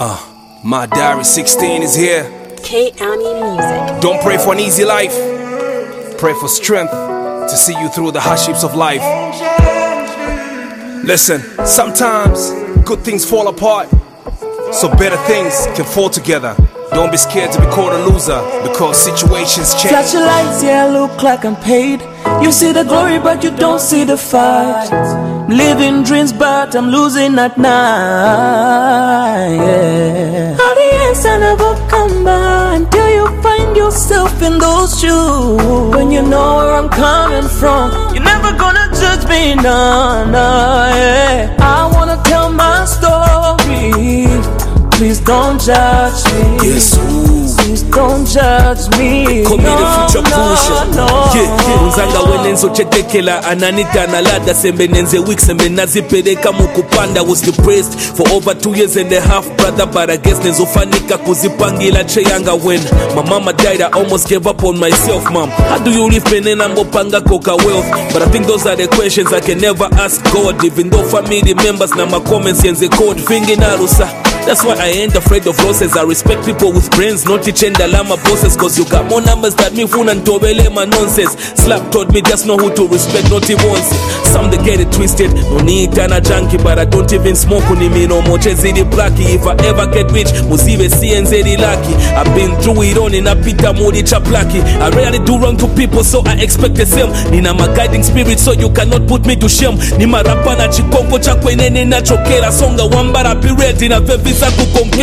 My Diary 16 is here. K-Ami Music. Don't pray for an easy life. Pray for strength to see you through the hardships of life. Listen, sometimes good things fall apart, so better things can fall together. Don't be scared to be called a loser, because situations change. Flash your lights, yeah, I look like I'm paid. You see the glory, but you don't see the fight. Living dreams, but I'm losing at night, yeah. All the answers never come by until you find yourself in those shoes. When you know where I'm coming from, you're never gonna judge me, no, yeah. I wanna tell my story. Please don't judge me. Yes, please don't judge me. Call me the future pusher. No. Unzanga wenenzo chetekela ananita na lada sembe nenze week sembe nazipeleka mukupanda. Was depressed for over 2 years and a half, brother, but I guess nezofanika kuzipangila cheyanga. When my mama died, I almost gave up on myself, mom. How do you live penena mbopanga koka wealth? But I think those are the questions I can never ask God, even though family members na my comments yenze code vingi narusa. That's why I ain't afraid of losses. I respect people with brains, not teaching the lama bosses. Cause you got more numbers than me, fun and tobele my nonsense. Slap taught me just know who to respect, not even once. Some they get it twisted, no need a junkie, but I don't even smoke on me no more. Chezidi blacky, if I ever get rich, musive CNZ lucky. I've been through it on in a pita moody chaplaki. I rarely do wrong to people, so I expect the same. Nina my guiding spirit, so you cannot put me to shame. Nima rapana chikongo chakwenene na chokera. Songa wambara pirate in a yeah. Know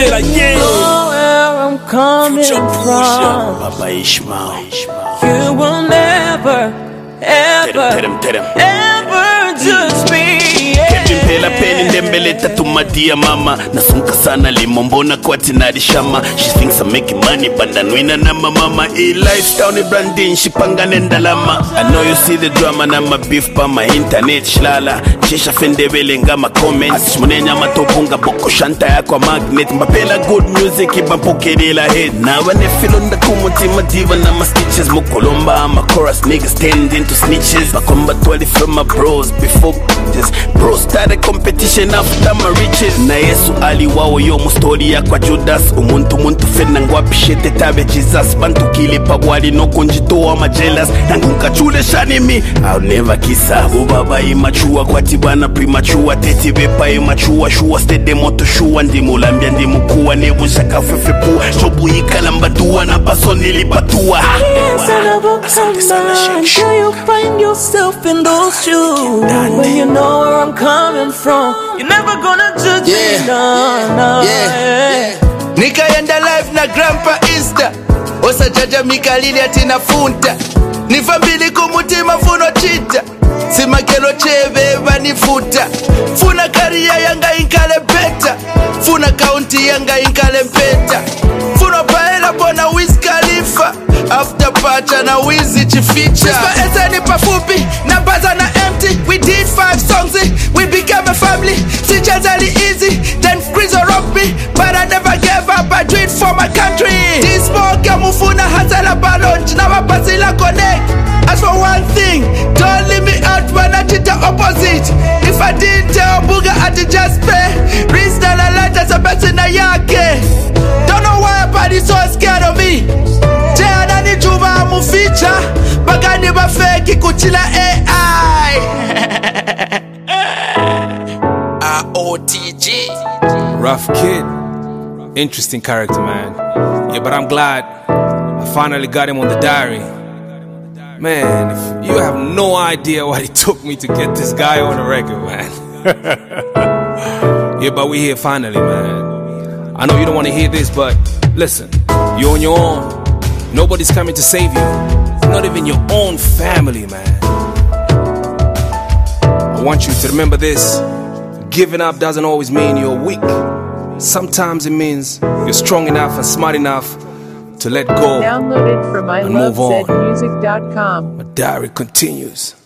where I'm coming from. Baba Ishmael. You will never, ever judge me. Mpela peni ndembele tatu madia mama. Nasunka sana limombona kwa tinari shama. She thinks I'm making money bandanwina na mama. Lifestyle ni branding shipanga nendalama. I know you see the drama na my beef pa my internet shlala. Chisha fendebele nga ma comments. Munenya matopunga boko shanta ya kwa magnet. Mbapela good music ibapokelela head. Na wane filonda kumuti madiva na my stitches. Mukolomba my chorus niggas tend into snitches. Bakomba 12 from my bros before just bros started competition after my riches. Na Yesu aliwawo yo mustori ya kwa Judas. Umuntu fena ngwapishete tabe Jesus. Bantu kilipa bwali no konjitoa majelas. Nangunka chule shani mi I'll never kiss her. Ubaba imachua kwa tibana premature. Teti bepa imachua shua stede moto shua. Ndimu lambia ndimu kuwa nebu shaka fefepua. Shobu ikalamba duwa na paso nilipatua. Until you find yourself in those shoes. When you know where I'm coming from, you're never gonna judge me, no, yeah. Nikaenda live na grandpa Insta. Osa jaja mikalili atina funta. Nifambili kumutima funo chita. Simakelo cheve vanifuta. Funa karia yanga inkale beta. Funa kaunti yanga inkale mpeta. Funa paela bona Wiz Khalifa. After pacha na wizi chificha. Chispa eseni pafupi na baza na empty. We did 5 songs, we became a family. Sichazali easy, then Grizzle rocked me. But I never gave up, I do it for my country. This smoke mufuna hazala balonj. Na wapasila connect. As for one thing, don't leave me out when I did the opposite. If I didn't tell Buga I did just pay. Reach the light as a person na yake. Don't know why everybody's so scared of me. Jana ni juba muficha. Bagani bafeki kuchila AI. OTG. Rough kid. Interesting character, man. Yeah, but I'm glad I finally got him on the diary. Man, if you have no idea what it took me to get this guy on the record, man. Yeah, but we're here finally, man. I know you don't want to hear this, but listen, you're on your own. Nobody's coming to save you. Not even your own family, man. I want you to remember this. Giving up doesn't always mean you're weak. Sometimes it means you're strong enough and smart enough to let go. Download it from and move on. ilovezmusic.com. My diary continues.